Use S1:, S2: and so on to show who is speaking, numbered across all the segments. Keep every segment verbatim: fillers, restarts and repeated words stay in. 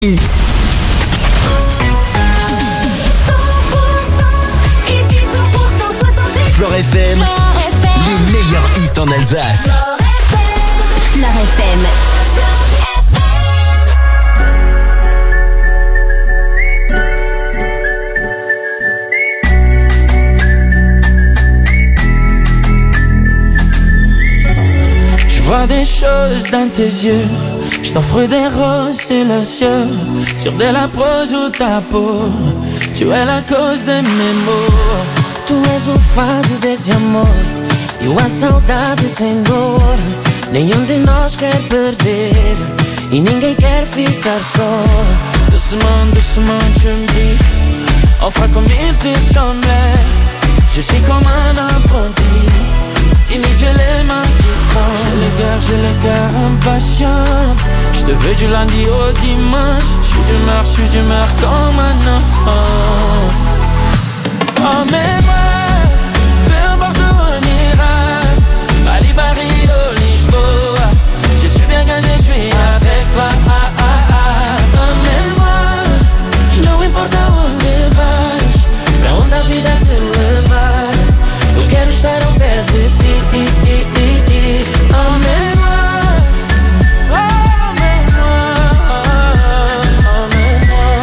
S1: Hit. Flore F M, les meilleurs hits en Alsace.
S2: Flore F M.
S3: Je vois des choses dans tes yeux. Je t'offre des roses silencieux sur de la prose ou ta peau. Tu es la cause de mes maux.
S4: Tu és o fado desse amor e a saudade sem dor. Nenhum de nós quer perder e ninguém quer ficar só.
S3: Doucement, doucement tu me dis, on fera comme il te semblait. Je suis comme un apprenti, timide, j'ai les mains qui tremblent. J'ai le cœur, j'ai le cœur impatient. Je te veux du lundi au dimanche. Je suis d'humeur, je suis d'humeur comme un enfant. Oh mais moi, peu importe où on ira, Bali, Paris, au Lisboa, je suis bien quand je suis avec toi. Ah, ah, ah. Oh mais moi,
S4: não importa onde vais, pra onde a vida te levar, eu quero estar ao pé de ti. Oh mais moi,
S3: oh mais moi, oh mais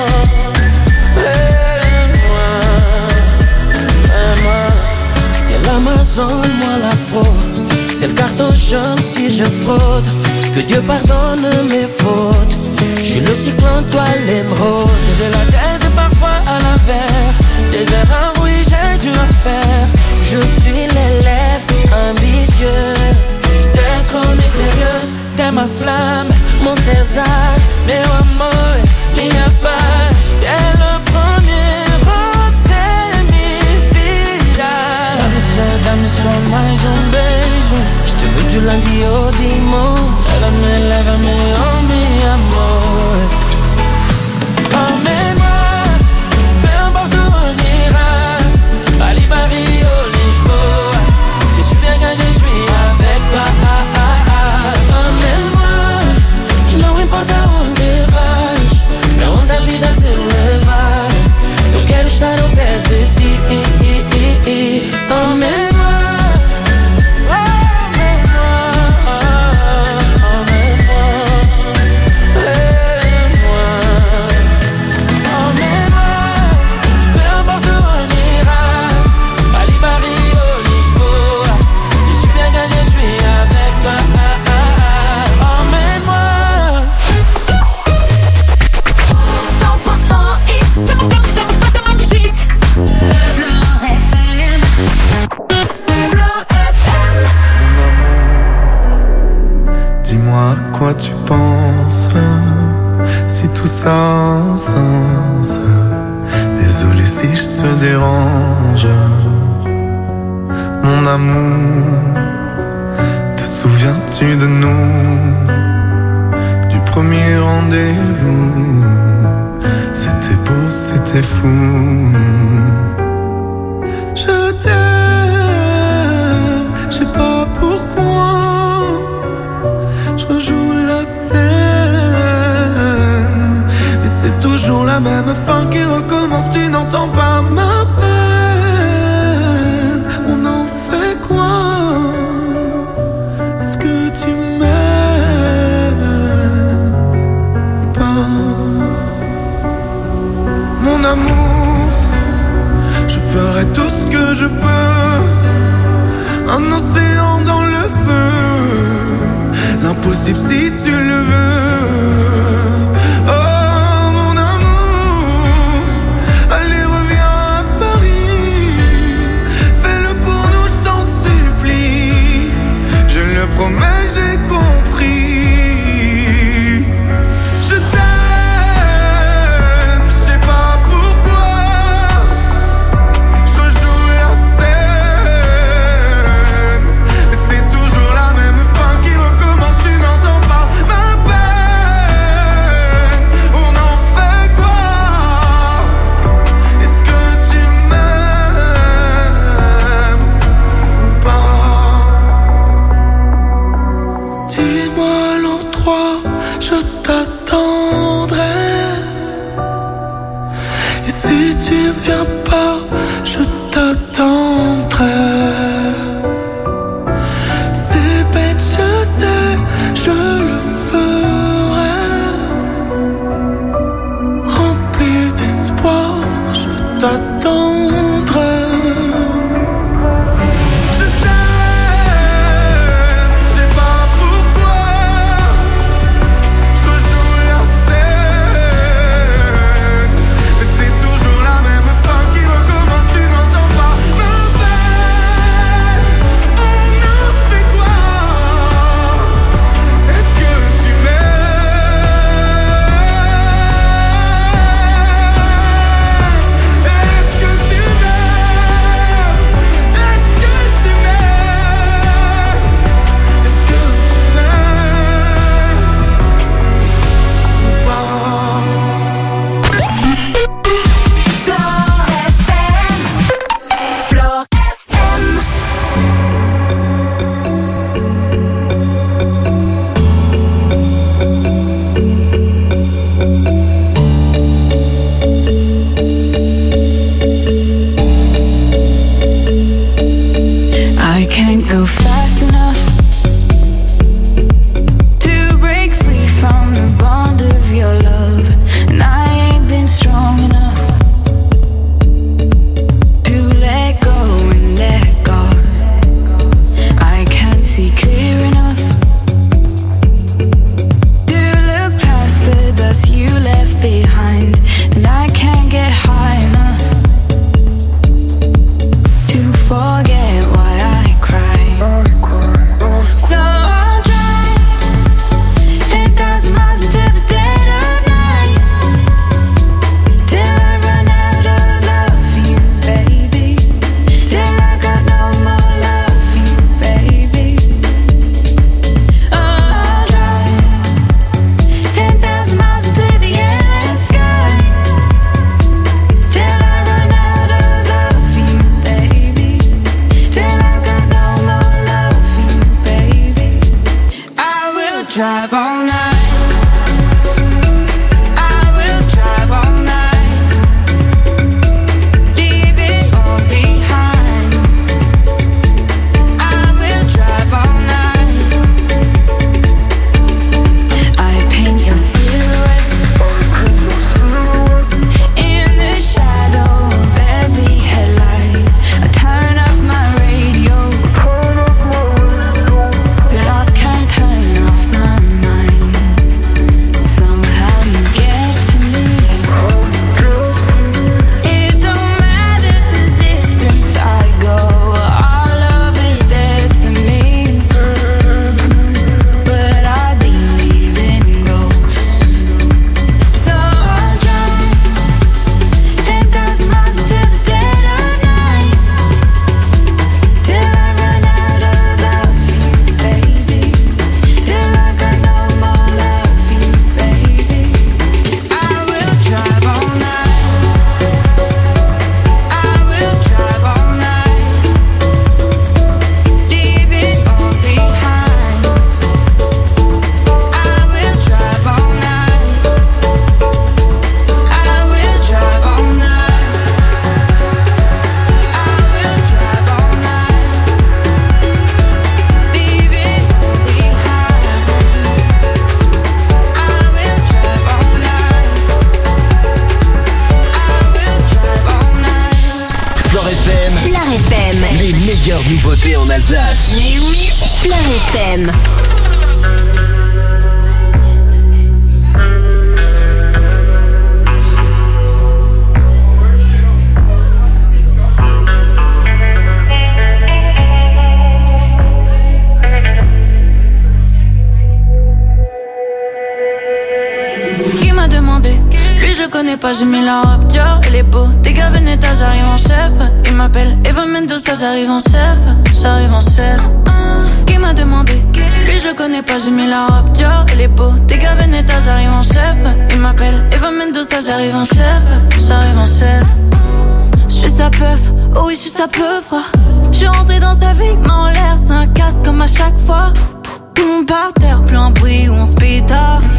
S3: moi,
S4: de l'Amazone, moi la fraude, c'est le carton jaune si je fraude. Que Dieu pardonne mes fautes. Je suis le cyclone, toi l'émeraude.
S3: J'ai la tête parfois à l'envers, des erreurs, oui j'ai dû en faire.
S4: Je suis l'élève ambitieux,
S3: t'es trop mystérieuse, t'es ma flamme,
S4: mon César,
S3: meu amor, minha paz. T'es le premier de minha vida. Dá-me só, dá-me só mais um beijo.
S4: Je te veux du lundi au dimanche.
S3: Lève-me, lève-me, oh mi amor. Oh mais moi, peu importe où on ira, Bali, Paris, au Lisboa, je suis bien quand je suis avec toi. Ah, ah, ah.
S4: Oh mais moi, não importa onde vais, pra onde a vida te levar, eu quero estar ao pé de ti. Oh mais moi,
S5: à quoi tu penses, si tout ça a un sens. Désolé si je te dérange. Mon amour, te souviens-tu de nous, du premier rendez-vous? C'était beau, c'était fou. Je t'aime, je sais pas pourquoi. Joue la scène, mais c'est toujours la même fin qui recommence. Tu n'entends pas ma peine. On en fait quoi? Est-ce que tu m'aimes ou pas? Mon amour, je ferai tout ce que je peux. Un océan dans le feu, l'impossible si tu le veux. Oh mon amour, allez reviens à Paris. Fais-le pour nous, je t'en supplie. Je le promets, j'ai compris. Je t'aime, je sais pas pourquoi. Je rejoue la scène, mais c'est toujours la même fin qui recommence. Tu n'entends pas ma peine. viens pas, je t'attendrai. C'est bête, je sais, je le ferai. Rempli d'espoir, je t'attendrai. Je t'aime, je sais pas pourquoi. Je joue la scène, mais c'est toujours la même fin qui recommence, tu n'entends pas ma peine. On a fait quoi? Est-ce que tu m'aimes? Est-ce que tu m'aimes? Est-ce que tu m'aimes? Est-ce que tu m'aimes ou pas?
S2: Flore F M.
S4: I can't go fast enough to break free from the bond of your love, and I ain't been strong enough to let go and let God. I can't see clear enough to look past the dust you left behind, and I can't get high enough to forget why I cry. So I'll drive ten thousand miles into the dead of night till I run out of love for you, baby. Till I got no more love for you, baby. Oh, I'll drive ten thousand miles into the endless sky till I run out of love for you, baby. Till I got no more love for you, baby. I will drive all night. I will drive all night. Leave it all behind. I will drive all night. I paint your silhouette in the shadow of every headlight. I turn up my radio, but I can't turn off my mind. Somehow you get to me. It don't matter the distance I go, our love is dead to me. But I believe in ghosts, so I'll drive ten thousand miles into the dead of night till I run out of love for you, baby. Till I got no more love for you, baby. I will drive all night. I will drive all night. Leave it all behind. I will drive all night. I will drive all night. I will drive all night. Leave it all behind. I will drive all night. I will drive all night.
S1: Flore F M,
S2: Flore F M.
S1: les meilleures nouveautés en Alsace.
S2: Flore F M.
S4: Qui m'a demandé? Lui je connais pas, j'ai mis la robe Dior, elle est beau. Dégâts Veneta, j'arrive en chef. Il m'appelle Eva Mendoza, j'arrive en chef. J'arrive en chef. Qui m'a demandé? Lui je connais pas, j'ai mis la robe Dior, elle est beau. Dégâts Veneta, j'arrive en chef. Il m'appelle Eva Mendoza, j'arrive en chef. J'arrive en chef. J'suis sa peuf, oh oui j'suis sa peuf. J'suis rentré dans sa vie, mais en l'air c'est un casse comme à chaque fois. Tout le monde par terre, plus un bruit où on se pétard. Mm-hmm.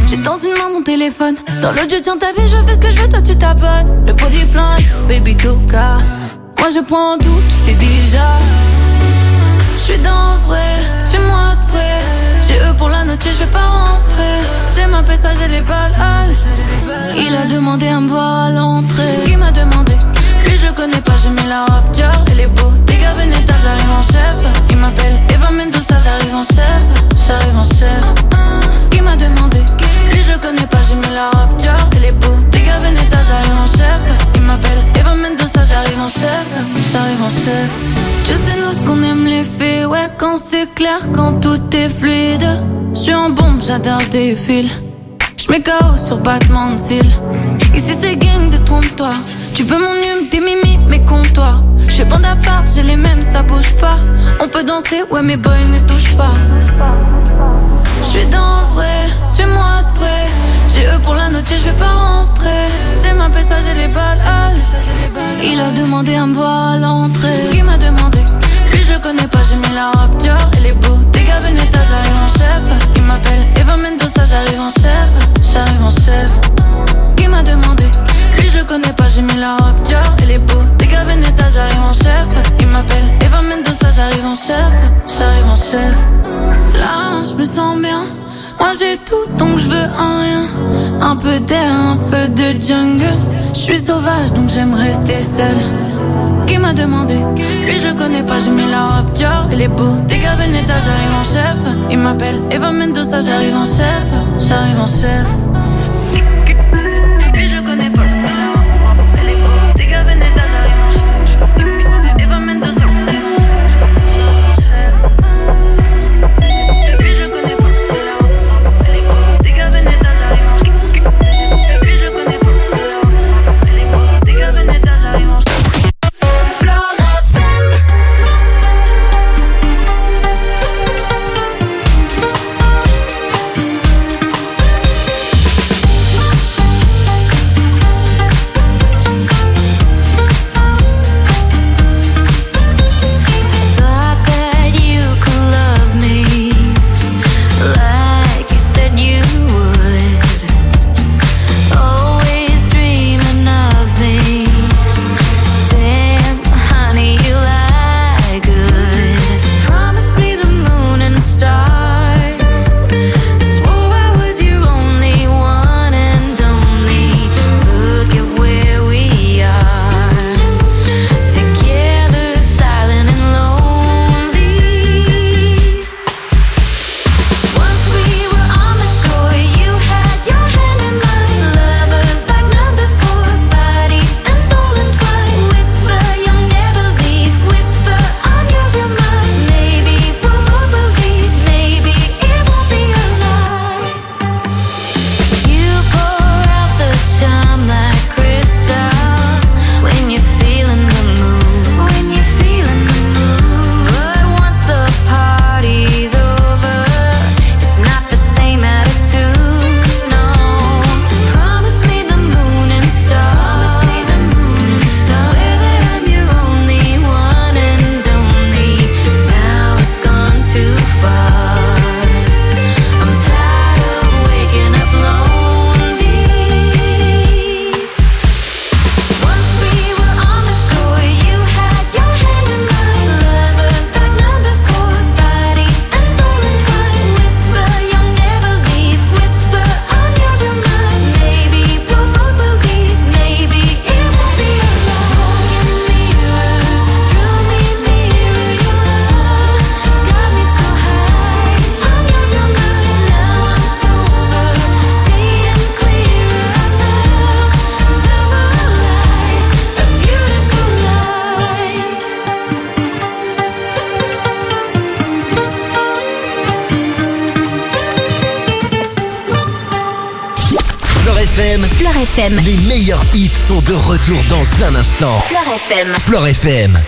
S6: J'ai dans une main mon téléphone, dans l'autre je tiens ta vie, je fais ce que je veux, toi tu t'abonnes. Le body flingue, baby toka. Moi je prends tout, tu sais déjà. J'suis dans le vrai, suis-moi de près. J'ai eux pour la note, je vais pas rentrer. C'est ma paix, ça j'ai les balles. Il a demandé à me voir à l'entrée. Qui m'a demandé? Lui je connais pas, j'ai mis la robe Dior. Elle est beau, dégâts Veneta, j'arrive en chef. Il m'appelle Eva Mendoza, j'arrive en chef. J'arrive en chef. Qui m'a demandé? Lui je connais pas, j'ai mis la robe Dior. Elle est beau, dégâts Veneta, j'arrive en chef. Il m'appelle Eva Mendoza, j'arrive en chef. J'arrive en chef. Tu sais nous ce qu'on aime les filles. Ouais quand c'est clair, quand tout est fluide. J'suis en bombe, j'adore des fils. J'mets K O sur battement de cils. Ici c'est gang de trompe-toi. Tu veux mon hume, tes mimi, mais comptoirs. J'fais bande à part, j'ai les mêmes, ça bouge pas. On peut danser, ouais mes boys ne touchent pas. J'suis dans le vrai, suis-moi de près. J'ai eux pour la note, je vais pas rentrer. C'est ma paix, ça j'ai les balles. Il a demandé à me voir à l'entrée. Qui m'a demandé? Lui je connais pas, j'ai mis la robe Dior. Elle est beau, dégâts Veneta, j'arrive en chef. Il m'appelle Eva Mendoza, j'arrive en chef. J'arrive en chef. Qui m'a demandé? Lui je connais pas, j'ai mis la robe Dior. Elle est beau, dégâts Veneta, j'arrive en chef. Il m'appelle Eva Mendoza, j'arrive en chef. J'arrive en chef. Là je me sens bien. Moi j'ai tout donc je veux un rien. Un peu d'air, un peu de jungle. Je suis sauvage donc j'aime rester seule. Qui m'a demandé? Lui je connais pas, j'ai mis la robe Dior. Elle est beau, dégâts Veneta, j'arrive en chef. Il m'appelle Eva Mendoza, j'arrive en chef. J'arrive en chef. Lui je connais pas, elle est beau, dégâts Veneta, j'arrive en chef. Eva Mendoza, j'arrive en chef. Lui je connais pas, elle est beau, dégâts Veneta, j'arrive en chef. Lui je connais pas, elle est beau, dégâts Veneta, j'arrive en chef.
S1: F M. Les meilleurs hits sont de retour dans un instant.
S2: Fleur F M.
S1: Fleur F M.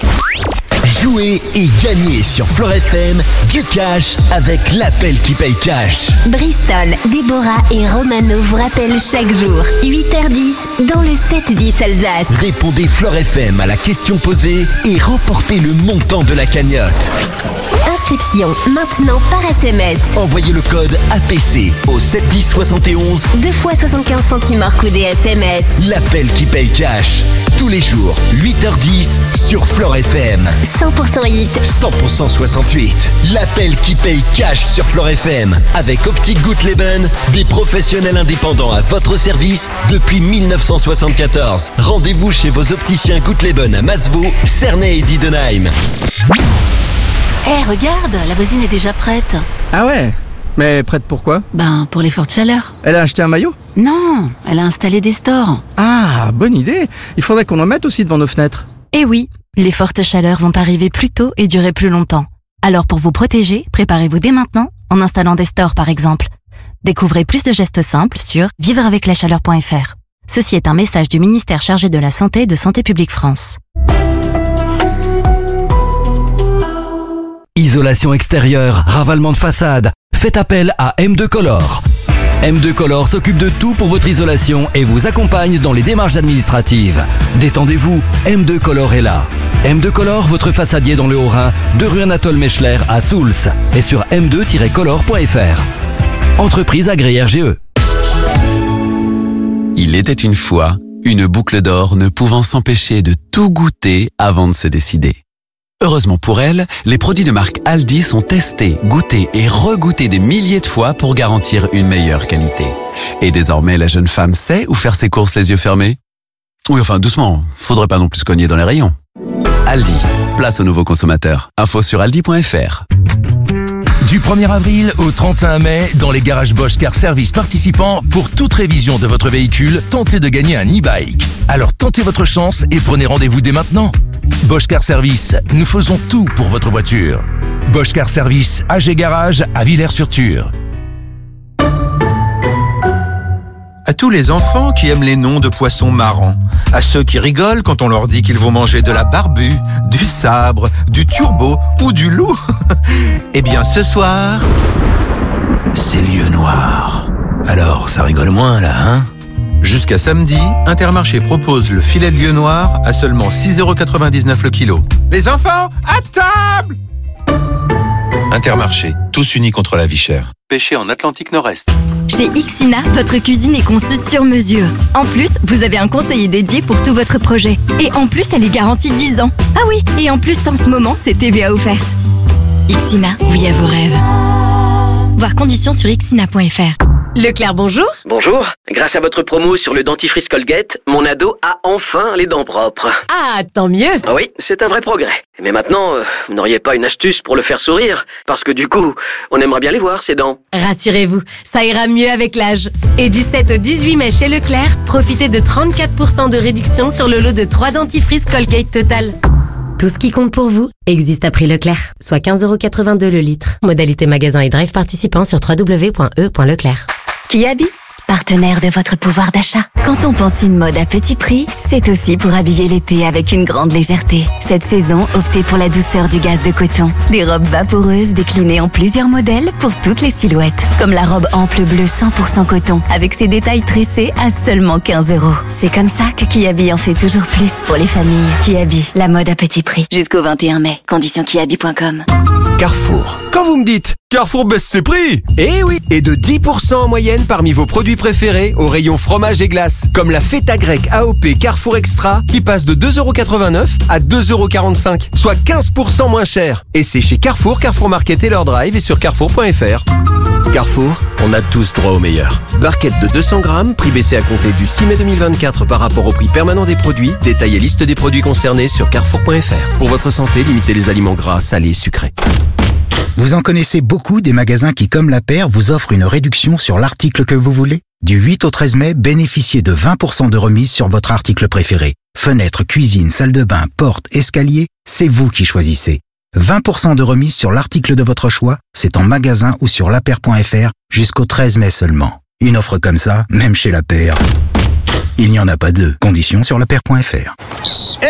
S1: Jouez et gagnez sur Fleur F M du cash avec l'appel qui paye cash.
S2: Bristol, Déborah et Romano vous rappellent chaque jour, huit heures dix, dans le sept dix Alsace.
S1: Répondez Fleur F M à la question posée et remportez le montant de la cagnotte.
S2: inscription, maintenant par S M S.
S1: Envoyez le code A P C au sept dix soixante et onze.
S2: deux fois soixante-quinze centimes hors coût des S M S.
S1: L'appel qui paye cash. Tous les jours, huit heures dix sur Flore F M.
S2: cent pour cent hit.
S1: cent pour cent soixante-huit. L'appel qui paye cash sur Flore F M. Avec Optique Guttleben, des professionnels indépendants à votre service depuis mille neuf cent soixante-quatorze. Rendez-vous chez vos opticiens Guttleben à Masevaux, Cernay et Diedenheim.
S7: Hé, hey, regarde, la voisine est déjà prête.
S8: Ah ouais? Mais prête pour quoi?
S7: Ben, pour les fortes chaleurs.
S8: Elle a acheté un maillot?
S7: Non, elle a installé des stores.
S8: Ah, bonne idée. Il faudrait qu'on en mette aussi devant nos fenêtres.
S9: Eh oui, les fortes chaleurs vont arriver plus tôt et durer plus longtemps. Alors pour vous protéger, préparez-vous dès maintenant en installant des stores par exemple. Découvrez plus de gestes simples sur vivre avec la chaleur point f r. Ceci est un message du ministère chargé de la Santé et de Santé publique France.
S10: Isolation extérieure, ravalement de façade. Faites appel à M deux Color. M deux Color s'occupe de tout pour votre isolation et vous accompagne dans les démarches administratives. Détendez-vous, M deux Color est là. M deux Color, votre façadier dans le Haut-Rhin, de rue Anatole Mechler à Souls et sur m deux tiret color point f r. Entreprise agréée R G E.
S11: Il était une fois une boucle d'or ne pouvant s'empêcher de tout goûter avant de se décider. Heureusement pour elle, les produits de marque Aldi sont testés, goûtés et regoûtés des milliers de fois pour garantir une meilleure qualité. Et désormais, la jeune femme sait où faire ses courses les yeux fermés. Oui, enfin, doucement, faudrait pas non plus se cogner dans les rayons. Aldi, place aux nouveaux consommateurs. Info sur aldi point f r.
S12: Du premier avril au trente et un mai, dans les garages Bosch Car Service participants, pour toute révision de votre véhicule, tentez de gagner un e-bike. Alors tentez votre chance et prenez rendez-vous dès maintenant. Bosch Car Service, nous faisons tout pour votre voiture. Bosch Car Service, A G Garage à Villers-sur-Thur.
S13: À tous les enfants qui aiment les noms de poissons marrants, à ceux qui rigolent quand on leur dit qu'ils vont manger de la barbue, du sabre, du turbo ou du loup, eh bien ce soir, c'est lieu noir. Alors ça rigole moins là, hein? Jusqu'à samedi, Intermarché propose le filet de lieu noir à seulement six euros quatre-vingt-dix-neuf le kilo. Les enfants, à table! Intermarché, tous unis contre la vie chère. Pêché en Atlantique Nord-Est.
S9: Chez Ixina, votre cuisine est conçue sur mesure. En plus, vous avez un conseiller dédié pour tout votre projet. Et en plus, elle est garantie dix ans. Ah oui, et en plus, en ce moment, c'est T V A offerte. Ixina, oui à vos rêves. Voir conditions sur ixina point f r.
S14: Leclerc, bonjour.
S15: Bonjour. Grâce à votre promo sur le dentifrice Colgate, mon ado a enfin les dents propres.
S14: Ah, tant mieux.
S15: Oui, c'est un vrai progrès. Mais maintenant, euh, vous n'auriez pas une astuce pour le faire sourire? Parce que du coup, on aimerait bien les voir, ces dents.
S14: Rassurez-vous, ça ira mieux avec l'âge. Et du sept au dix-huit mai chez Leclerc, profitez de trente-quatre pour cent de réduction sur le lot de trois dentifrices Colgate Total. Tout ce qui compte pour vous existe à prix Leclerc, soit quinze euros quatre-vingt-deux le litre. Modalité magasin et drive participant sur w w w point e point leclerc.
S2: Kiabi, partenaire de votre pouvoir d'achat. Quand on pense une mode à petit prix, c'est aussi pour habiller l'été avec une grande légèreté. Cette saison, optez pour la douceur du gaze de coton. Des robes vaporeuses déclinées en plusieurs modèles pour toutes les silhouettes. Comme la robe ample bleue cent pour cent coton, avec ses détails tressés à seulement quinze euros. C'est comme ça que Kiabi en fait toujours plus pour les familles. Kiabi, la mode à petit prix. Jusqu'au vingt et un mai. Conditions kiabi point com.
S16: Carrefour. Quand vous me dites Carrefour baisse ses prix, eh oui, et de dix pour cent en moyenne parmi vos produits préférés au rayon fromage et glace, comme la feta grecque A O P Carrefour Extra qui passe de deux euros quatre-vingt-neuf à deux euros quarante-cinq, soit quinze pour cent moins cher. Et c'est chez Carrefour, Carrefour Market et leur drive et sur carrefour point f r. Carrefour, on a tous droit au meilleur. Barquette de deux cents grammes, prix baissé à compter du six mai deux mille vingt-quatre par rapport au prix permanent des produits. Détail et liste des produits concernés sur carrefour point f r. Pour votre santé, limitez les aliments gras, salés, sucrés.
S17: Vous en connaissez beaucoup des magasins qui, comme La Paire, vous offrent une réduction sur l'article que vous voulez? Du huit au treize mai, bénéficiez de vingt pour cent de remise sur votre article préféré. Fenêtre, cuisine, salle de bain, porte, escalier, c'est vous qui choisissez. vingt pour cent de remise sur l'article de votre choix, c'est en magasin ou sur la paire point f r jusqu'au treize mai seulement. Une offre comme ça, même chez La Paire, il n'y en a pas deux. Conditions sur la paire point f r.
S13: Eh oh!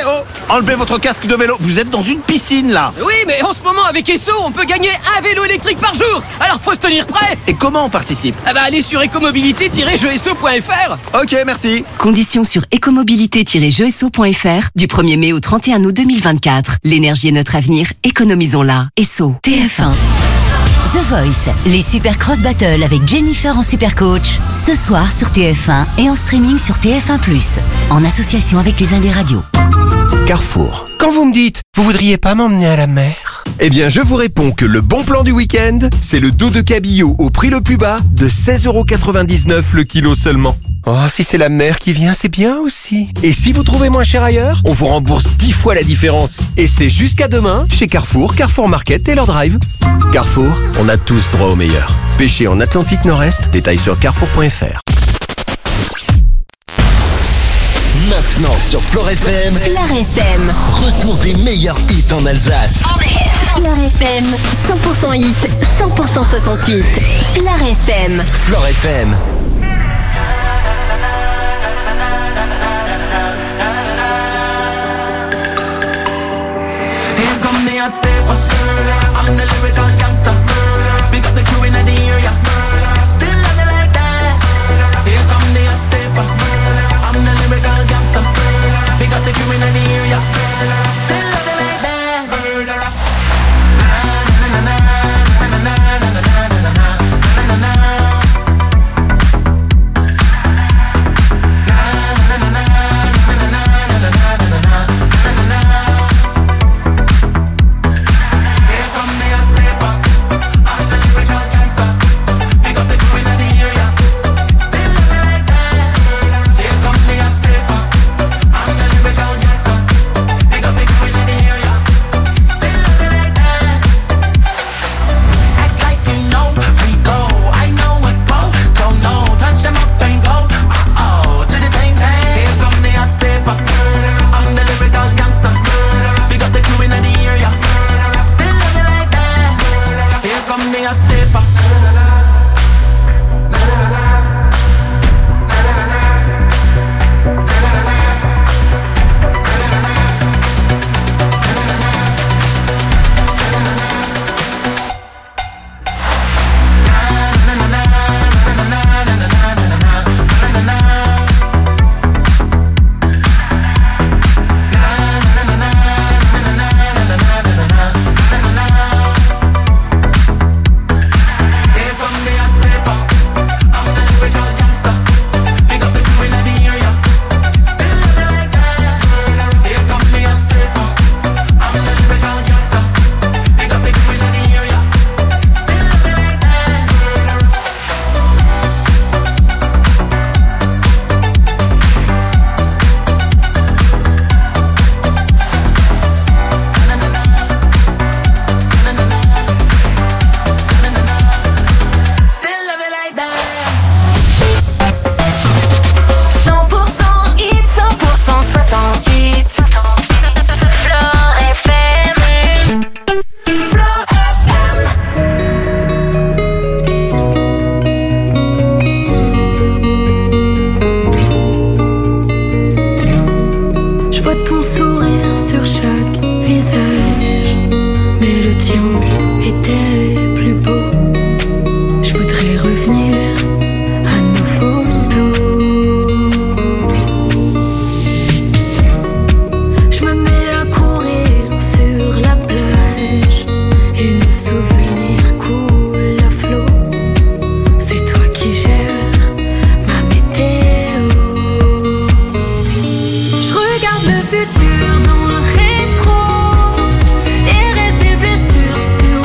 S18: enlevez votre casque de vélo. Vous êtes dans une piscine, là.
S19: Oui, mais en ce moment, avec Esso, on peut gagner un vélo électrique par jour. Alors, faut se tenir prêt.
S18: Et comment on participe?
S19: Ah bah, allez sur écomobilité tiret jeux esso point f r.
S18: Ok, merci.
S20: Conditions sur écomobilité tiret jeux esso point f r du premier mai au trente et un août deux mille vingt-quatre. L'énergie est notre avenir, économisons-la. Esso.
S21: T F un. The Voice, les Super Cross Battle avec Jennifer en super coach. Ce soir sur T F un et en streaming sur T F un plus, en association avec les Indés Radio.
S16: Carrefour. Quand vous me dites, vous voudriez pas m'emmener à la mer? Eh bien, je vous réponds que le bon plan du week-end, c'est le dos de cabillaud au prix le plus bas de seize euros quatre-vingt-dix-neuf le kilo seulement. Oh, si c'est la mer qui vient, c'est bien aussi. Et si vous trouvez moins cher ailleurs, on vous rembourse dix fois la différence. Et c'est jusqu'à demain chez Carrefour, Carrefour Market et leur drive. Carrefour, on a tous droit au meilleur. Pêchez en Atlantique Nord-Est, détails sur carrefour point f r.
S1: Maintenant sur Flore F M,
S21: Flore F M.
S1: Retour des meilleurs hits en Alsace.
S21: Flore F M, cent pour cent hit, cent pour cent soixante-huit. Flore F M.
S1: Flore F M.
S4: Here come the hot stepper, I'm the lyrical gangster. Big up the crew in the area, still love me like that. Here come the hot stepper, I'm the lyrical gangster. Big up the crew in the area, still love me like that. Murderer. Na na na na na na na na na na na na.
S6: futur dans le rétro et reste des blessures sur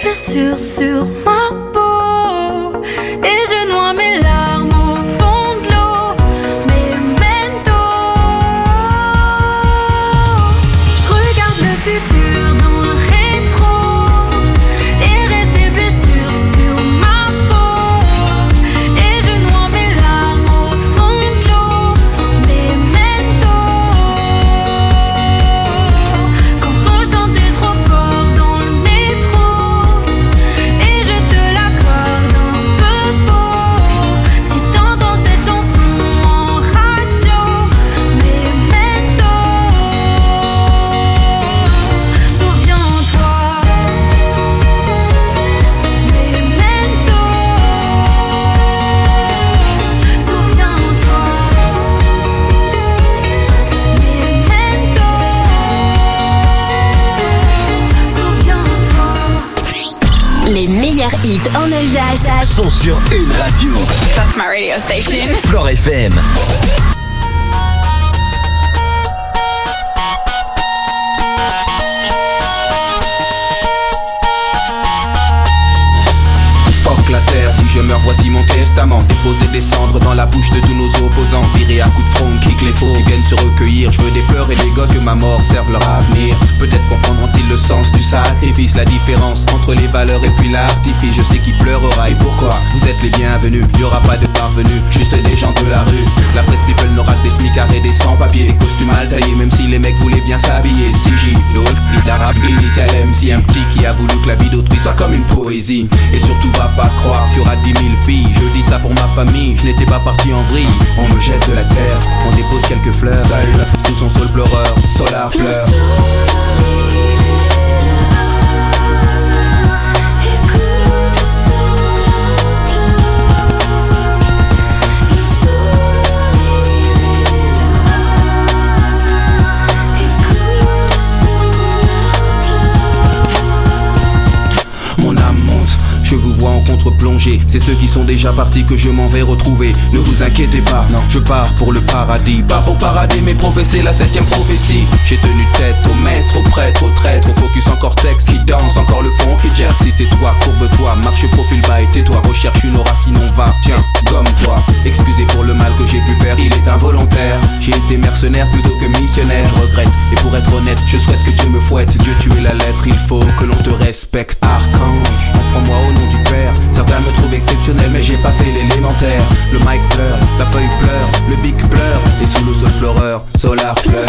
S6: blessures sur ma peau et je noie mes larmes au fond de l'eau. Memento, je regarde le futur dans le rétro et reste des blessures sur ma peau et je noie mes larmes au fond de l'eau. Memento, quand on chantait trop fort dans le métro et je te l'accorde un peu faux. Si t'entends cette chanson en radio, Memento, souviens-toi. Memento, souviens-toi. Memento, souviens-toi.
S3: Les meilleurs hits en Alsace
S1: Sont sur une radio.
S3: That's my radio station.
S1: Flore F M.
S22: Fuck la terre, si je meurs voici mon testament. Déposer des cendres dans la bouche de tous nos opposants. Virer à coups de front, kick les faux qui viennent se recueillir. Je veux des fleurs et des gosses, que ma mort serve leur avenir. Peut-être comprendront-ils le sens du sacrifice. La différence entre les valeurs et puis l'artifice. Je sais qui pleurera et pourquoi. Vous êtes les bienvenus, y aura pas de parvenus, juste des gens de la rue. La presse people n'aura que des smicards et des sans-papiers. Les costumes mal taillés, même si les mecs voulaient bien s'habiller. C J, l'autre, l'arabe, initial M C. Un petit qui a voulu que la vie d'autrui soit comme une poésie. Et surtout va pas croire qu'il y aura dix mille filles. Je dis ça pour ma famille, je n'étais pas parti en vrille. On me jette de la terre, on dépose quelques fleurs. Seul, sous son sol pleureur, Solar pleure. Mon âme monte, je vous vois en contre-plongée. C'est ceux qui sont déjà partis que je m'en vais retrouver. Ne vous inquiétez pas, non, je pars pour le paradis. Pas pour parader mais professer la septième prophétie. J'ai tenu tête au maître, au prêtre, au traître, au focus en cortex qui danse, encore le fond qui jersey. C'est toi, courbe-toi, marche profil bas et tais-toi. Recherche une aura sinon va, tiens, gomme-toi. Excusez pour le mal que j'ai pu faire, il est involontaire. J'ai été mercenaire plutôt que missionnaire, je regrette. Et pour être honnête, je souhaite que Dieu me fouette. Dieu tu es la lettre, il faut que l'on te respecte. Archange, prends-moi au nom du Père. Certains me trouvent exceptionnel mais j'ai pas fait l'élémentaire. Le mic pleure, la feuille pleure, le bic pleure. Et sous le sol pleureur, Solar pleure.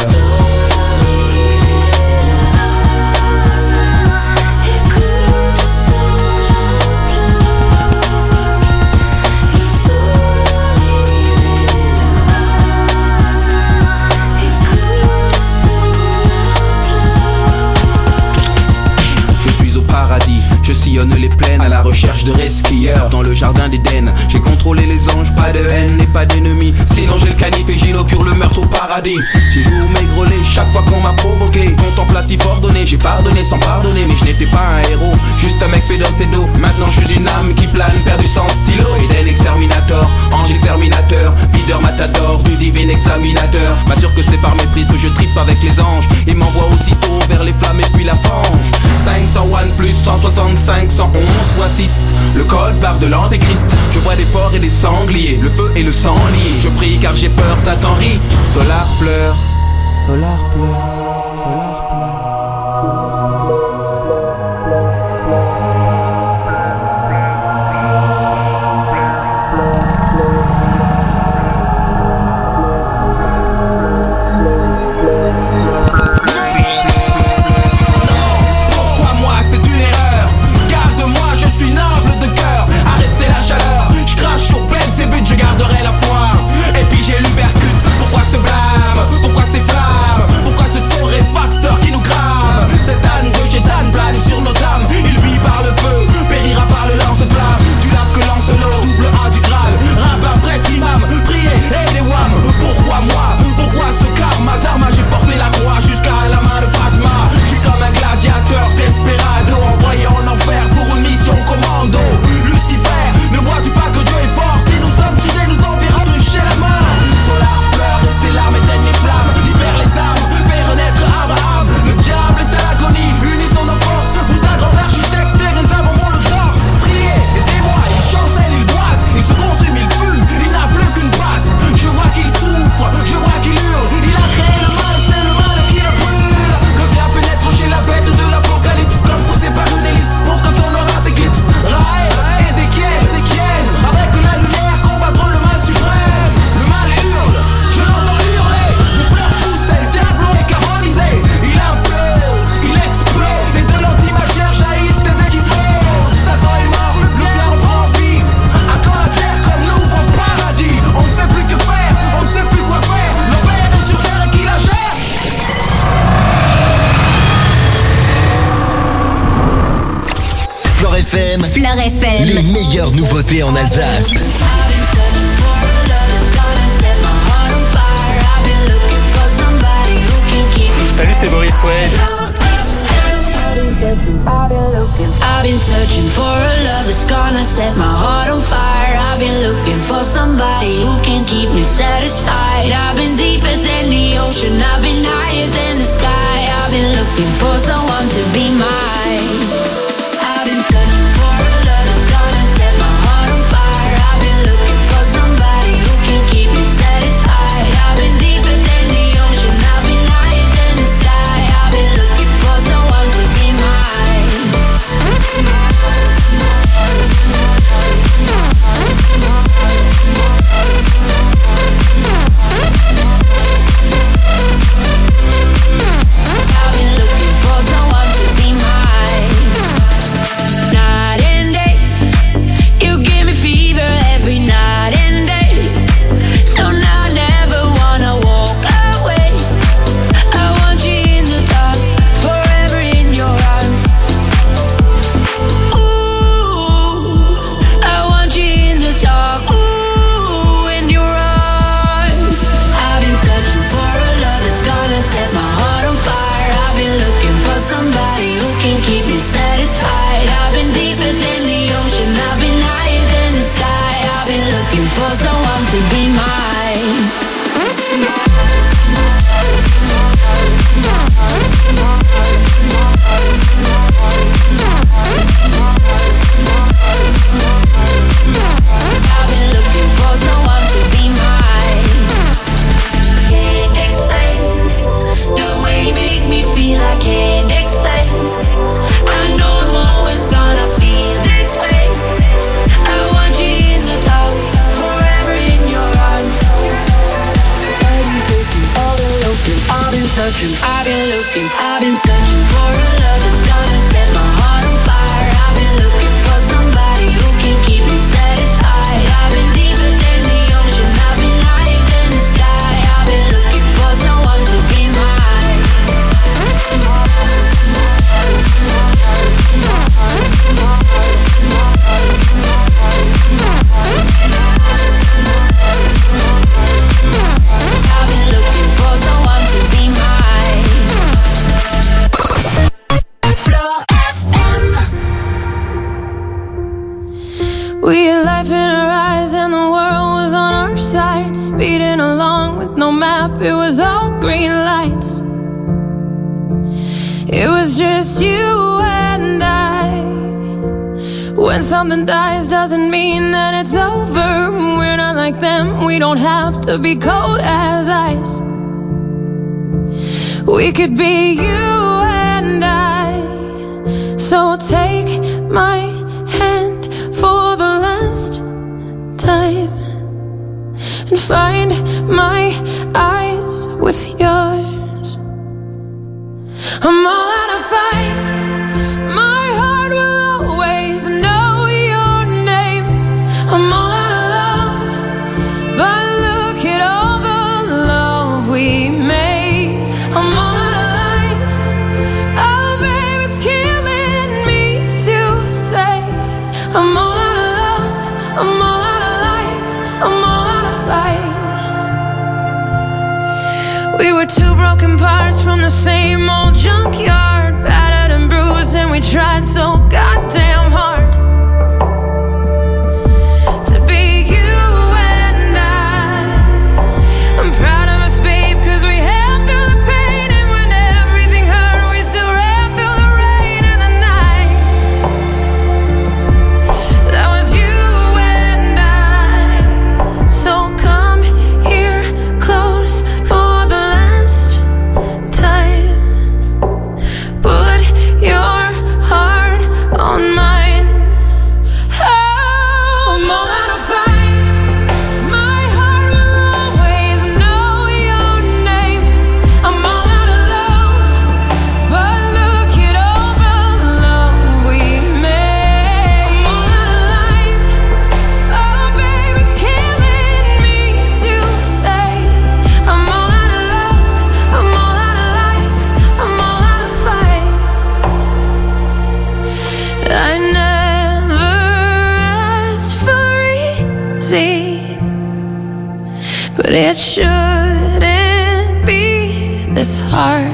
S22: Paradis, je sillonne les plaines à la recherche de resquilleurs. Dans le jardin d'Éden, j'ai contrôlé les anges, pas de haine et pas d'ennemis. Sinon j'ai le canif et j'inaugure le meurtre au paradis. J'ai joué au maigrelet chaque fois qu'on m'a provoqué. Contemplatif ordonné, j'ai pardonné sans pardonner. Mais je n'étais pas un héros, juste un mec fait dans ses dos. Maintenant je suis une âme qui plane, perdu sans stylo. Eden exterminator, ange exterminateur, videur matador du divin examinateur. M'assure que c'est par mépris que je tripe avec les anges. Et m'envoie aussitôt vers les flammes et puis la fange. cinq cent un plus cent soixante-cinq, cent onze fois six. Le code barre de l'antéchrist. Je vois des porcs et des sangliers, le feu et le sang liés. Je prie car j'ai peur, Satan rit. Solar pleure, Solar pleure, Solar pleure, Solar pleure. Je garderai la foi. Et puis j'ai l'ubercute. Pourquoi ce blâme? Pourquoi ces flammes? Pourquoi ce torréfacteur?
S1: P en Alsace.
S18: Salut, c'est Boris Wade.
S6: I've been searching for a love that's gonna set my heart on fire. I've been looking for somebody who can keep me satisfied. I've been deeper than the ocean, I've been higher than the sky. I've been looking for someone to be mine. I've been searching for a love that's gonna set my heart on fire. I've been looking for somebody who can keep me satisfied. I've been deeper than the ocean, I've been higher than the sky. I've been looking for someone to be mine. I've been looking for someone to be mine. Night and day, you give me fever every night and day. So now I never wanna walk away. I want you in the dark, forever in your arms. Ooh, I want you in the dark, ooh, in your arms. I've been searching for a love that's gonna set my heart on fire. I've been looking for somebody who can keep me satisfied. I've been deeper than the ocean, I've been higher than the sky. I've been looking for someone to be mine. I've been looking for someone to be mine. Can't explain the way you make me feel. I can't explain. I know I'm always gonna feel this way. I want you in the dark, forever in your arms. I've been searching, I've been looking, I've been searching, I've been looking, I've been searching for a love that's gonna set my heart on fire. I've been looking for somebody who can keep me satisfied. I've been deeper than the ocean, I've been higher than the sky. I've been looking for someone to be mine. I've been looking for someone to be mine. Flow F M. We had life in our eyes and the world was on our side. Speeding along with no map, it was all green lights. It was just you and I. When something dies doesn't mean that it's over. We're not like them, we don't have to be cold as ice. We could be you and I. So take my hand for the last time and find my eyes with yours. I'm all out of fight. My heart will always know your name. I'm all out of love, but look at all the love we made. I'm all out of life. Oh, babe, it's killing me to say. I'm all out of love. I'm all out of life. I'm all out of fight. We were two broken parts from the same old junkyard, battered and bruised, and we tried so goddamn hard to be you and I. I'm proud of us, babe, cause we held through the pain, and when everything hurt, we still ran through the rain and the night. That was you and I. So come here close for the last time. Put your heart on mine. easy, but it shouldn't be this hard.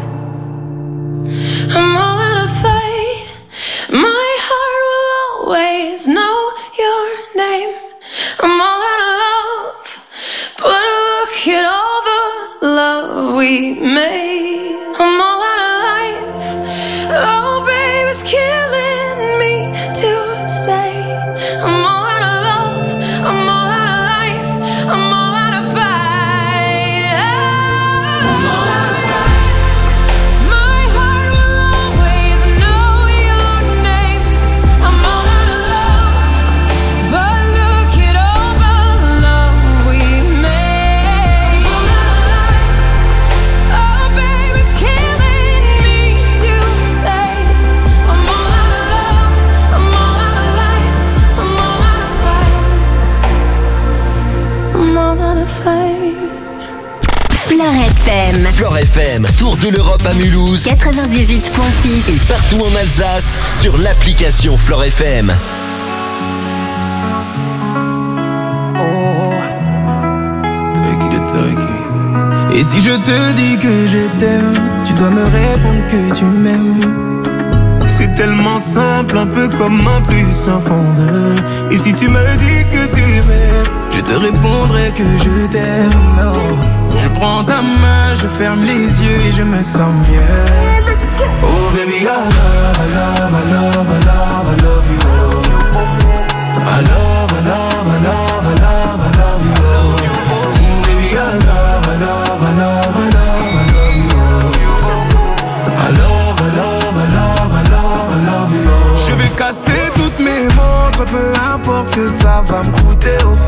S6: I'm all out of fight. My heart will always know your name. I'm all out of love, but look at all the love we made. I'm all out of life. Oh, baby, it's killing me to say. I'm all out of love. I'm all out of life. I'm all out of fight. Oh, I'm all out of fight. My heart will always know your name. I'm all out of love, but look at all the love we made. I'm all out of life. Oh, baby, it's killing me to say. I'm all out of love. I'm all out of life. I'm all out of fight. I'm all out of fight.
S3: Fleur F M.
S1: Fleur F M, tour de l'Europe à Mulhouse
S3: quatre-vingt-dix-huit virgule six
S1: et partout en Alsace sur l'application Fleur F M.
S5: Et si je te dis que je t'aime, tu dois me répondre que tu m'aimes. C'est tellement simple, un peu comme un plus un fond de. Et si tu me dis que tu m'aimes, je te répondrai que je t'aime. Non. Je prends ta main, je ferme les yeux et je me sens mieux. Oh baby, I love, I love, I love, I love, I love you. I love, I love, I love, I love, I love you. Mm, baby, I love, I love, I love, I love, I love you. I love, I love, I love, I love, I love you. Je vais casser toutes mes montres, peu importe ce que ça va me coûter. Oh.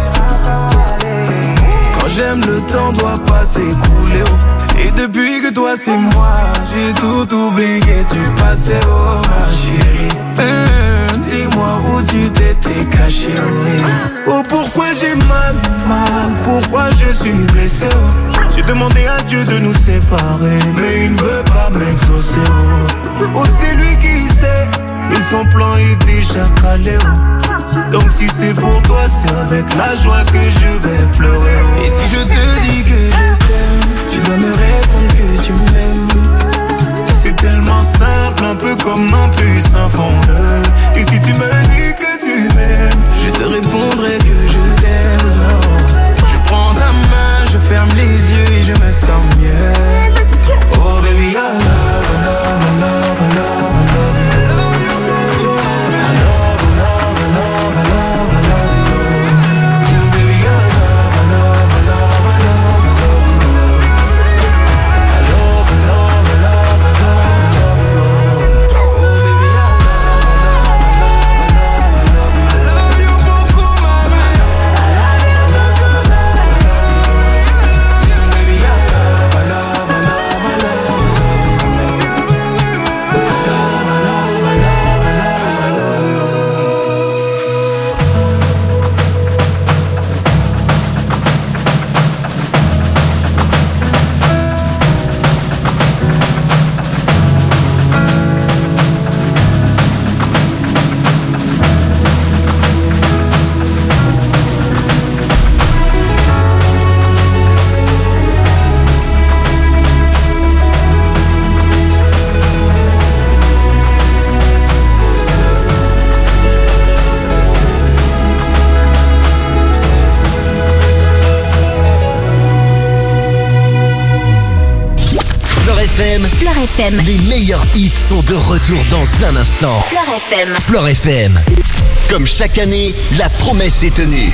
S5: Quand j'aime, le temps doit pas s'écouler. Oh. Et depuis que toi c'est moi, j'ai tout oublié, tu passais, oh ma chérie. Hum, dis-moi où tu t'étais caché, oui. Oh pourquoi j'ai mal, mal, pourquoi je suis blessé, oh. J'ai demandé à Dieu de nous séparer, mais il ne veut pas m'exaucer, oh. Oh c'est lui qui sait, et son plan est déjà calé, oh. Donc si c'est pour toi, c'est avec la joie que je vais pleurer, oh. Et si je te dis que je t'aime, tu dois me répondre que tu m'aimes. C'est tellement simple, un peu comme un puissant fondeur. Et si tu me dis que tu m'aimes, je te répondrai que je t'aime. Non. Je prends ta main, je ferme les yeux et je me sens mieux. Oh baby, I love, I love, I love, I love, I love you. I love, I love, I love, I love, I love you. Baby, I love, I love, I love, I love, I love you. I love, I love, I love, I love, I love you. Oh baby, I love, I love, I love, I love, I love you. I love you beaucoup, mama. I love, I love, I love, I love you. Baby, I love, I love, I love, I love you.
S3: Fleur F M.
S1: Les meilleurs hits sont de retour dans un instant.
S3: Fleur F M.
S1: Fleur F M. Comme chaque année, la promesse est tenue.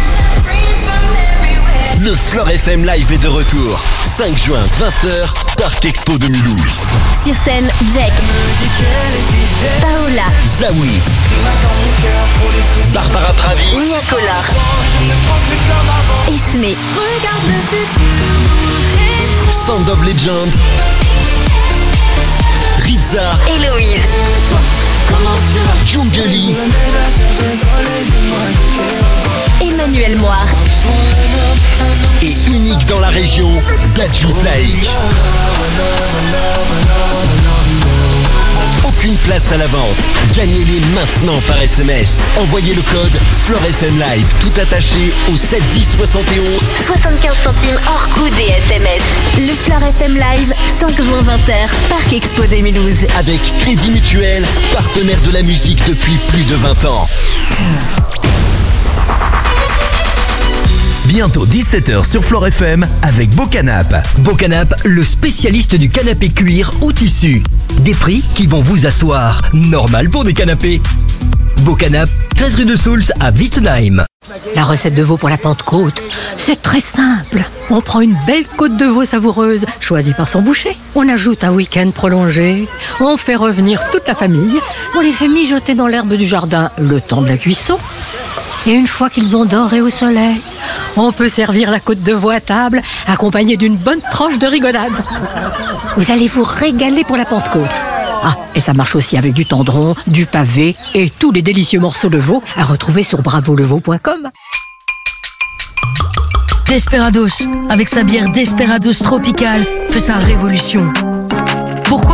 S1: Le Fleur F M Live est de retour. cinq juin, vingt heures, Parc Expo de Mulhouse.
S3: Sur scène, Jack, Paola,
S1: Zawi, Barbara Pravi,
S3: Mia Collar, Esme,
S1: Sound of Legend, Rizza,
S3: Héloïse,
S1: Djungeli,
S3: Emmanuel Moire
S1: et unique dans la région, Dadju Taïk. aucune place à la vente. Gagnez-les maintenant par S M S. Envoyez le code FloreFMLive tout attaché au sept dix soixante et onze.
S3: soixante-quinze centimes hors coût des S M S. Le Flore F M Live, cinq juin vingt heures, Parc Expo de Mulhouse.
S1: Avec Crédit Mutuel, partenaire de la musique depuis plus de vingt ans.
S7: Bientôt dix-sept heures sur Flore F M avec Bocanap.
S8: Bocanap, le spécialiste du canapé cuir ou tissu. Des prix qui vont vous asseoir. Normal pour des canapés. Bocanap, treize rue de Soultz à Wittenheim.
S23: La recette de veau pour la Pentecôte, c'est très simple. On prend une belle côte de veau savoureuse, choisie par son boucher. On ajoute un week-end prolongé. On fait revenir toute la famille. On les fait mijoter dans l'herbe du jardin le temps de la cuisson. Et une fois qu'ils ont doré au soleil, on peut servir la côte de veau à table, accompagnée d'une bonne tranche de rigolade. Vous allez vous régaler pour la Pentecôte. Ah, et ça marche aussi avec du tendron, du pavé et tous les délicieux morceaux de veau à retrouver sur bravo le veau point com.
S24: Desperados, avec sa bière Desperados Tropical, fait sa révolution. Pourquoi ?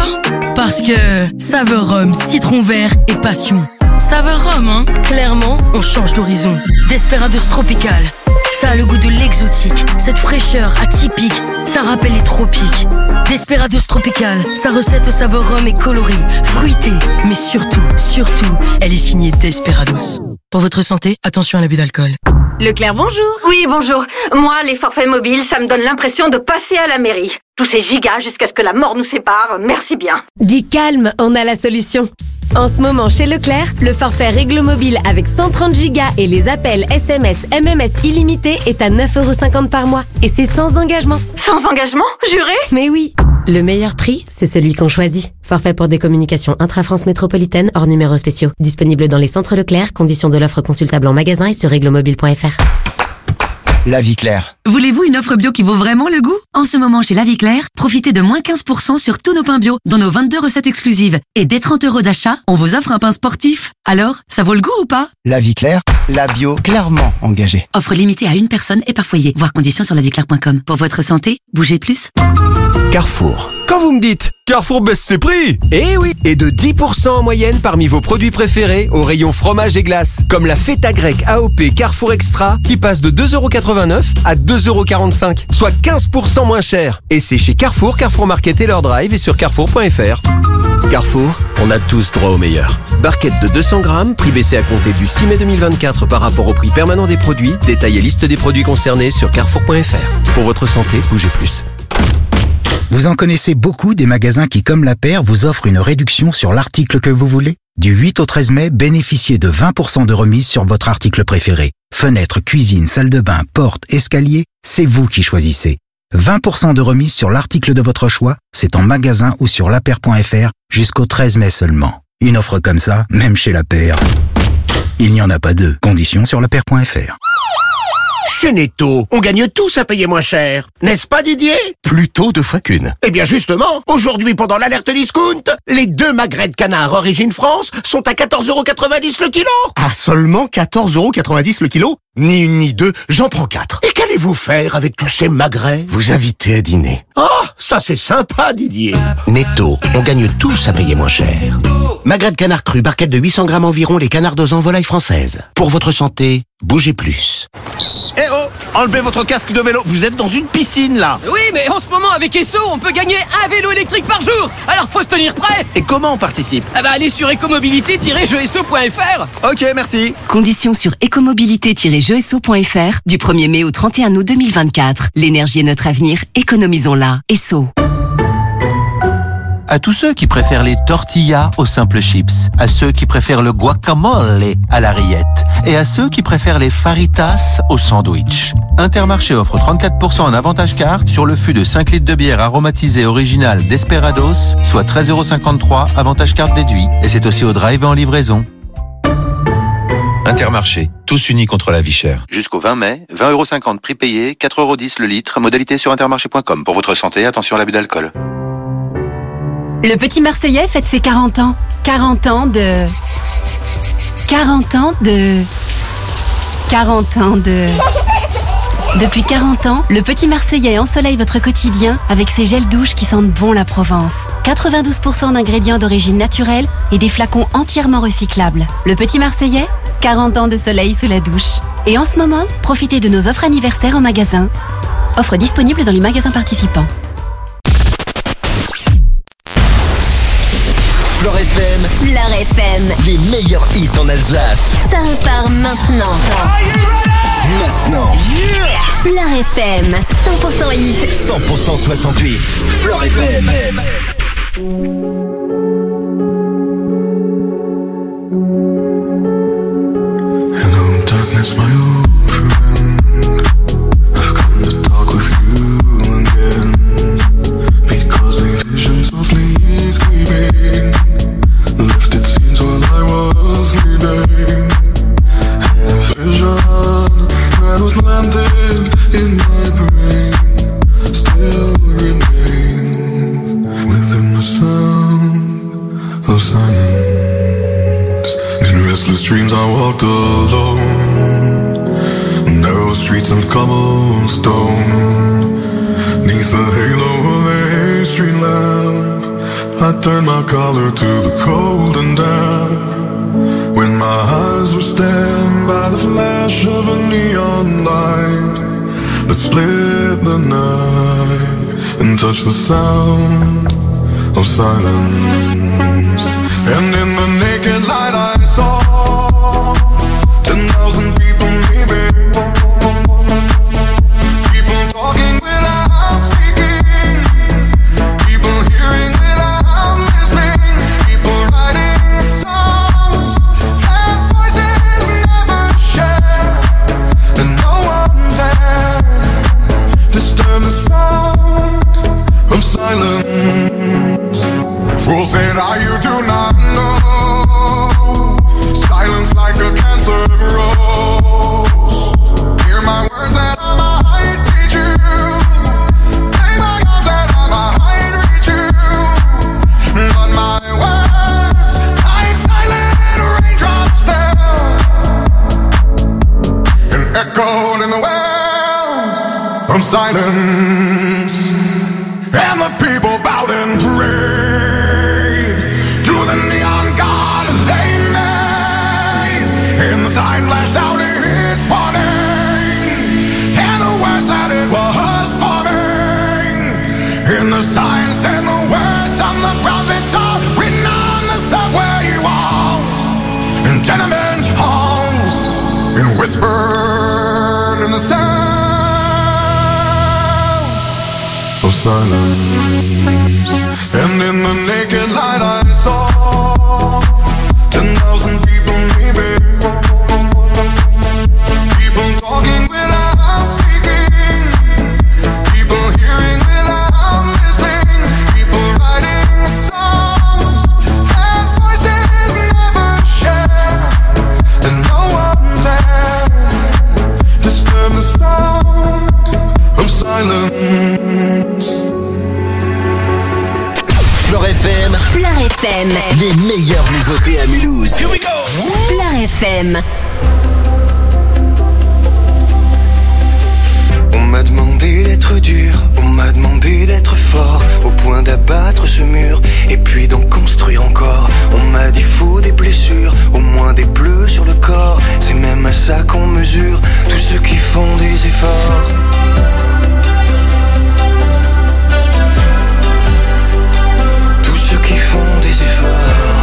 S24: Parce que saveur rhum, citron vert et passion. Saveur rhum, hein ? Clairement, on change d'horizon. Desperados Tropical, ça a le goût de l'exotique, cette fraîcheur atypique, ça rappelle les tropiques. Desperados Tropical, sa recette au saveur rhum est colorée, fruitée, mais surtout, surtout, elle est signée Desperados. Pour votre santé, attention à l'abus d'alcool.
S25: Leclerc, bonjour.
S26: Oui, bonjour. Moi, les forfaits mobiles, ça me donne l'impression de passer à la mairie. Tous ces gigas jusqu'à ce que la mort nous sépare, merci bien.
S14: Dis calme, on a la solution. En ce moment, chez Leclerc, le forfait Réglo Mobile avec cent trente gigas et les appels S M S, M M S illimités est à neuf euros cinquante par mois. Et c'est sans engagement.
S26: Sans engagement, juré ?
S14: Mais oui. Le meilleur prix, c'est celui qu'on choisit. Forfait pour des communications intra-France métropolitaine hors numéros spéciaux. Disponible dans les centres Leclerc. Conditions de l'offre consultable en magasin et sur réglomobile point F R.
S7: La vie claire.
S27: Voulez-vous une offre bio qui vaut vraiment le goût ? En ce moment, chez La Vie Claire, profitez de moins quinze pour cent sur tous nos pains bio, dans nos vingt-deux recettes exclusives. Et dès trente euros d'achat, on vous offre un pain sportif. Alors, ça vaut le goût ou pas ?
S7: La vie claire, la bio clairement engagée.
S27: Offre limitée à une personne et par foyer. Voir conditions sur la vie claire point com. Pour votre santé, bougez plus.
S16: Carrefour. Quand vous me dites Carrefour baisse ses prix, eh oui, et de dix pour cent en moyenne parmi vos produits préférés au rayon fromage et glace, comme la feta grecque A O P Carrefour Extra qui passe de deux euros quatre-vingt-neuf à deux euros quarante-cinq, soit quinze pour cent moins cher. Et c'est chez Carrefour, Carrefour Market et leur drive et sur carrefour point F R. Carrefour, on a tous droit au meilleur. Barquette de deux cents grammes, prix baissé à compter du six mai deux mille vingt-quatre par rapport au prix permanent des produits. Détail et liste des produits concernés sur carrefour point F R. Pour votre santé, bougez plus.
S17: Vous en connaissez beaucoup des magasins qui, comme La Paire, vous offrent une réduction sur l'article que vous voulez ? Du huit au treize mai, bénéficiez de vingt pour cent de remise sur votre article préféré. Fenêtre, cuisine, salle de bain, porte, escalier, c'est vous qui choisissez. vingt pour cent de remise sur l'article de votre choix, c'est en magasin ou sur lapaire point F R jusqu'au treize mai seulement. Une offre comme ça, même chez La Paire, il n'y en a pas deux. Conditions sur lapaire point F R.
S28: Chez Netto, on gagne tous à payer moins cher. N'est-ce pas, Didier ?
S7: Plutôt deux fois qu'une.
S28: Eh bien justement, aujourd'hui pendant l'alerte discount, les deux magrets de canard Origine France sont à quatorze euros quatre-vingt-dix le kilo.
S7: Ah, seulement quatorze euros quatre-vingt-dix le kilo ? Ni une ni deux, j'en prends quatre.
S28: Et qu'allez-vous faire avec tous ces magrets ?
S7: Vous inviter à dîner.
S28: Oh, ça c'est sympa, Didier.
S7: Netto, on gagne tous à payer moins cher. Magret de canard cru, barquette de huit cents grammes environ, les canards d'Ozan volaille française. Pour votre santé, bougez plus.
S28: Eh oh, enlevez votre casque de vélo, vous êtes dans une piscine là.
S19: Oui, mais en ce moment avec Esso, on peut gagner un vélo électrique par jour. Alors faut se tenir prêt.
S28: Et comment on participe ?
S19: Ah bah allez sur écomobilité tiret jeux esso point F R.
S28: Ok, merci.
S20: Conditions sur écomobilité tiret jeux esso point F R du premier mai au trente et un août deux mille vingt-quatre. L'énergie est notre avenir, économisons-la. Esso.
S13: À tous ceux qui préfèrent les tortillas aux simples chips, à ceux qui préfèrent le guacamole à la rillette et à ceux qui préfèrent les faritas au sandwich. Intermarché offre trente-quatre pour cent en avantage carte sur le fût de cinq litres de bière aromatisée originale Desperados, soit treize euros cinquante-trois, avantage carte déduit. Et c'est aussi au drive et en livraison.
S11: Intermarché, tous unis contre la vie chère. Jusqu'au vingt mai, vingt euros cinquante prix payé, quatre euros dix le litre, modalité sur intermarché point com. Pour votre santé, attention à l'abus d'alcool.
S2: Le petit Marseillais fête ses quarante ans. quarante ans de... quarante ans de... quarante ans de... Depuis quarante ans, le petit Marseillais ensoleille votre quotidien avec ses gels douches qui sentent bon la Provence. quatre-vingt-douze pour cent d'ingrédients d'origine naturelle et des flacons entièrement recyclables. Le Petit Marseillais, quarante ans de soleil sous la douche. Et en ce moment, profitez de nos offres anniversaires en magasin. Offre disponible dans les magasins participants.
S1: Flore F M.
S3: Flore F M.
S1: Les meilleurs hits en Alsace.
S3: Ça repart maintenant.
S1: Maintenant.
S3: Yeah. Flore F M. cent pour cent hit.
S1: cent pour cent soixante-huit. Flore F M.
S5: Hello, darkness, my old friend. I've come to talk with you again. Because the visions of me creeping lifted scenes while I was sleeping. And the vision that was landed in my brain still remains within the sound of silence. In restless dreams I walked alone, narrow streets of cobblestone. Neath the halo of a street lamp, I turned my collar to the cold and damp. When my eyes were stabbed by the flash of a neon light that split the night and touched the sound of silence. And in the naked light I saw ten thousand people maybe, people talking without speaking, people hearing without listening, people writing songs that voices never share, and no one dared disturb the sound of silence. Fools said, "Ah, you do not know. Silence like a cancer grows. Hear my words and I might teach you. Play my arms and I might reach you. But my words, like silent raindrops fell and echoed in the wells of silence. And the people bowed and prayed to the neon god they made. And the sign flashed out its warning, and the words that it was forming. And the sign said the words of the prophets are written on the subway walls and tenement halls, and whispered in the sound of silence. And in the naked light I saw ten thousand people maybe, people talking without speaking, people hearing without listening, people writing songs that voices never share, and no one dared disturb the sound of silence.
S1: Flore F M.
S3: Flore F M.
S1: Les meilleures nouveautés à Mulhouse.
S3: Here we go. Flore F M.
S4: On m'a demandé d'être dur, on m'a demandé d'être fort, au point d'abattre ce mur, et puis d'en construire encore. On m'a dit faut des blessures, au moins des bleus sur le corps. C'est même à ça qu'on mesure tous ceux qui font des efforts. Tous ceux qui font des efforts.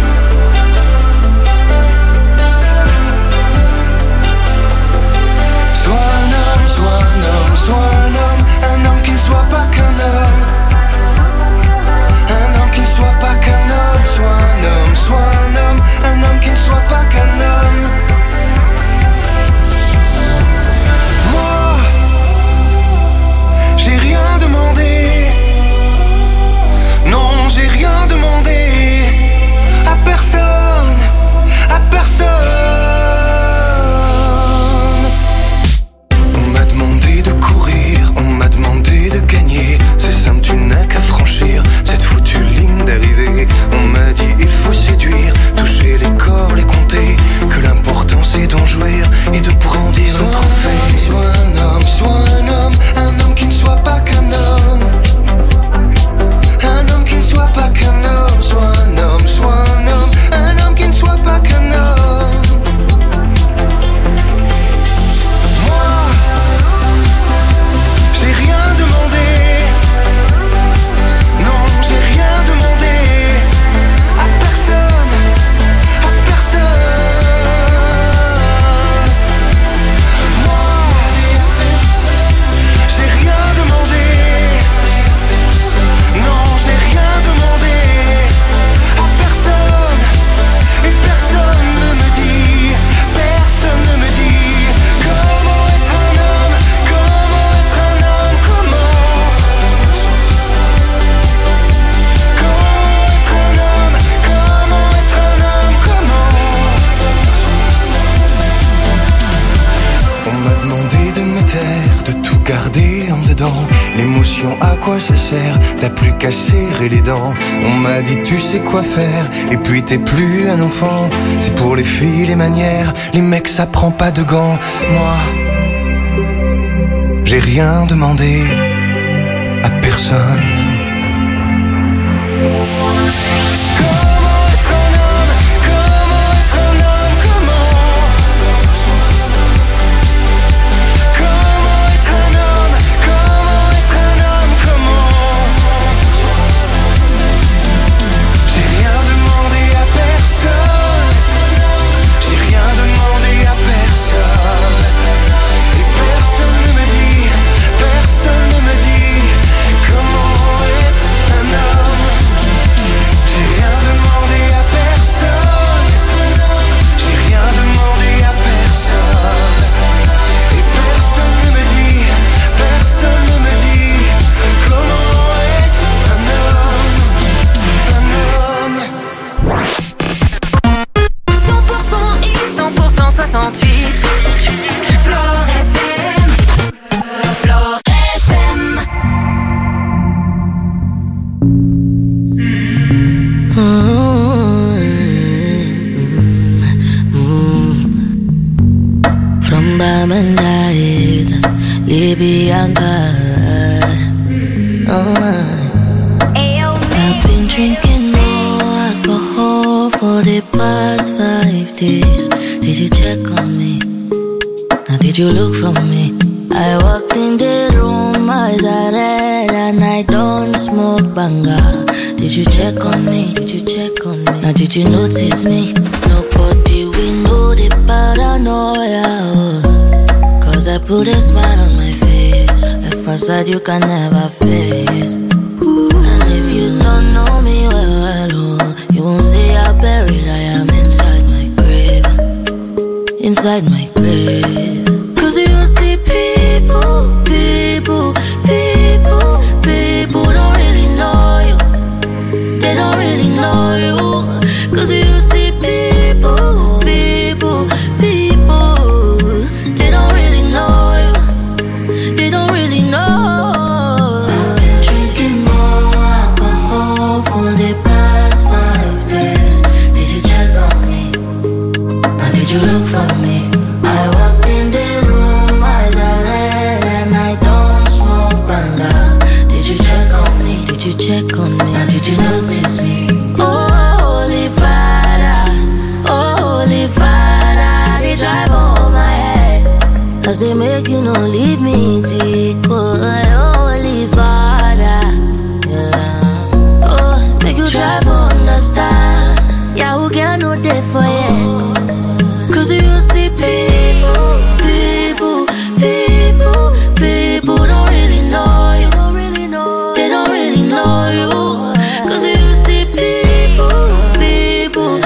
S4: Sois un homme, sois un homme, sois un homme, un homme qui ne soit pas qu'un homme. Un homme qui ne soit pas qu'un homme, sois un homme, sois un homme, un homme qui ne soit pas qu'un homme. terre, de tout garder en dedans. L'émotion, à quoi ça sert? T'as plus qu'à serrer les dents. On m'a dit tu sais quoi faire, et puis t'es plus un enfant. C'est pour les filles les manières, les mecs ça prend pas de gants. Moi, j'ai rien demandé à personne.
S6: soixante-huit Flore F M. Flore F M.
S9: From Bamandait, Libyanka. I've been drinking more alcohol for the past five days. Did you check on me? Now did you look for me? I walked in the room, eyes are red, and I don't smoke banga. Did you check on me? Did you check on me? Now did you notice me? Nobody we know the paranoia, oh. Cause I put a smile on my face, a facade you can never face. And if you don't know me well, well, oh, you won't see how buried I am inside my grave. Inside my grave. Cause you see people, people, people, people don't really know you. They don't really know you. Cause you see people, people, people, they don't really know you. They don't really know. I've been drinking more alcohol for the past five days. Did you check on me? Now did you look for me? I walked in the room, eyes are red, and I don't smoke banga. Did you check on me? Did you check on me? Now did you notice me? Oh, Holy Father, oh, Holy Father, they drive on my head. Cause they make you no leave me deep. Oh, Holy Father, yeah. Oh, make you drive understand. Yeah, who can know that for you? Cause you see people, people, people, people don't really know you. They don't really know you. Cause you see people, people,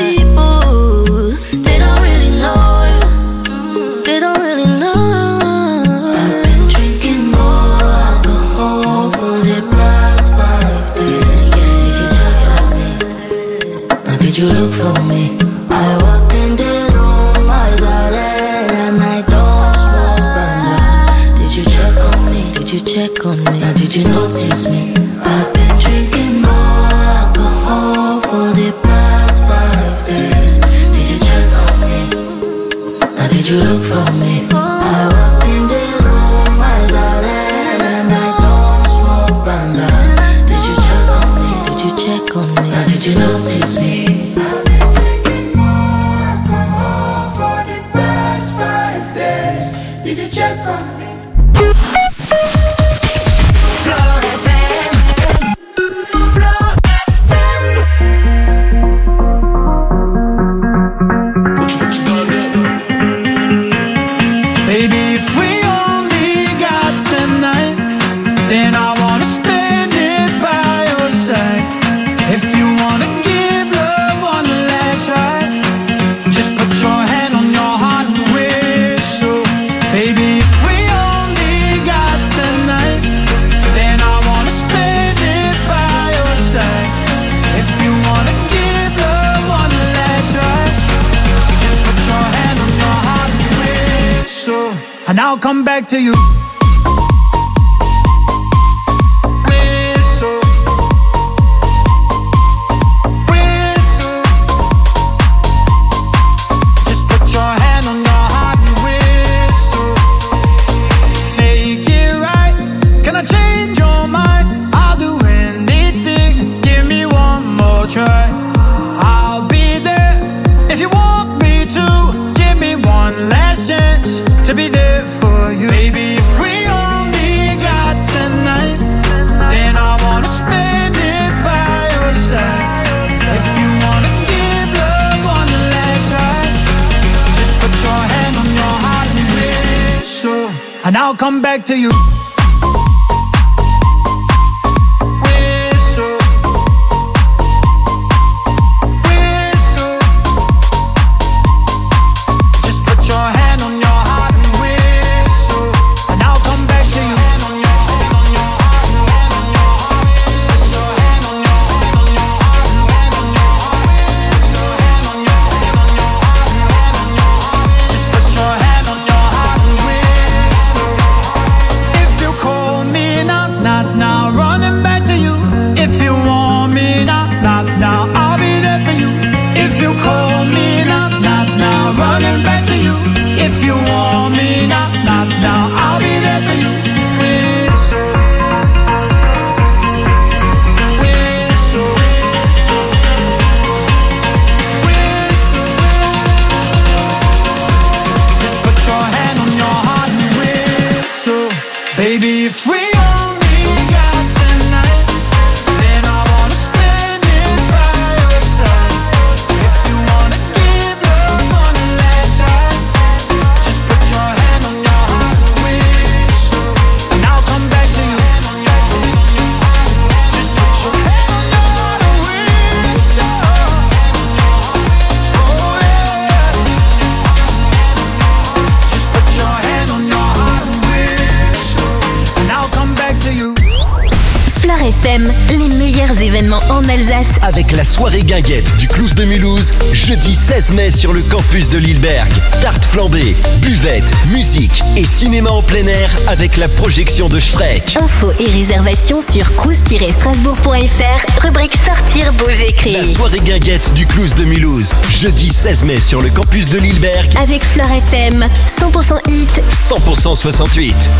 S9: people, they don't really know you. They don't really know. I've been drinking more alcohol for the past five days. Did you check on me? Now did you look for me? I walked in the room, eyes are red, and I don't smoke banga. Did you check on me? Did you check on me? Now did you notice me? I've been drinking more alcohol for the past five days. Did you check on me? Now did you look for me? I walked in the room, eyes are red, and I don't smoke banga. Did you check on me? Did you check on me? Now did you notice me?
S6: Did you check on me?
S5: Baby, if we only got tonight, then I wanna spend it by your side. If you wanna give love one last try, just put your hand on your heart and whistle. Baby, if we only got I'll come back to you.
S8: To be there for you, baby. If we only got tonight, then I wanna spend it by your side. If you wanna give love on the last ride, just put your hand on your heart and whistle, and I'll come back to you. Baby, if we only got tonight, then I wanna spend it by your side. If you wanna give love on the last ride, just put your hand on your heart and whistle, and I'll come back to you. Just put your hand on your heart and whistle. Oh yeah. Just put your hand on your heart and whistle, and I'll come back to you.
S3: Fleur F M, les meilleurs événements en Alsace.
S1: Avec la soirée guinguette du Clous de Mulhouse, jeudi seize mai sur le campus de Lilleberg. Tarte flambée, buvette, musique et cinéma en plein air avec la projection de Shrek.
S3: Infos et réservations sur cruise tiret strasbourg point f r, rubrique sortir bouger créer.
S1: La soirée guinguette du Clous de Mulhouse, jeudi seize mai sur le campus de Lilleberg.
S3: Avec Fleur F M, cent pour cent hit,
S1: cent pour cent soixante-huit.